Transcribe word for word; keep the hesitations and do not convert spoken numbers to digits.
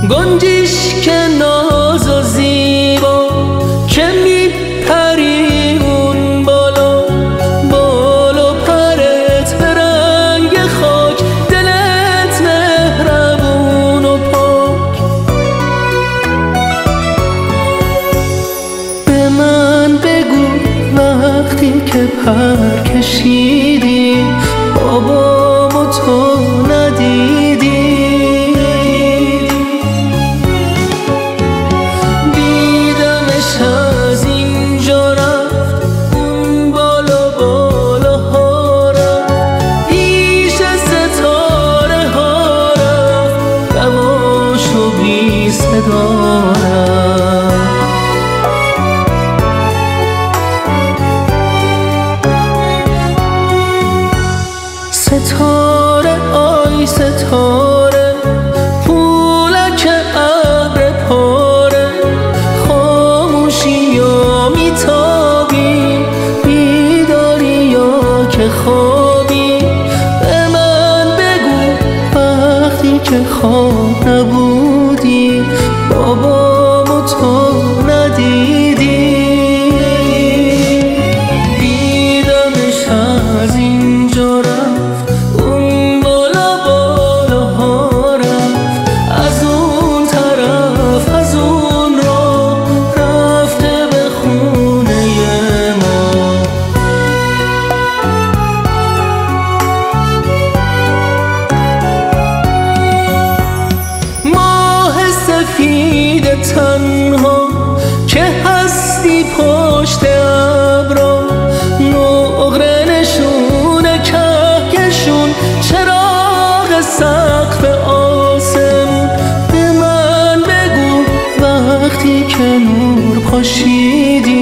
گنجیش که ناز و زیبا که میپری اون بالا، بالا پرت به رنگ خاک، دلت مهربون و پاک. به من بگو وقتی که پر کشیدی بابامو تو ندیدی، ستاره آی ستاره پولک ابر پاره، خاموشی یا میتابی، بیداری یا که خوابی. به من بگو وقتی که خواب نبودی بابامو تو ندیدی، دیدمش از اینجا رفت اون بالا بالاها رفت، از اون طرف از اون راه رفته به خونه ما. ماه سفید تنها که هستی پشت ابرا، نقره نشون کهکشون، چراغ سقف آسمون. به من بگو وقتی که نور پاشیدی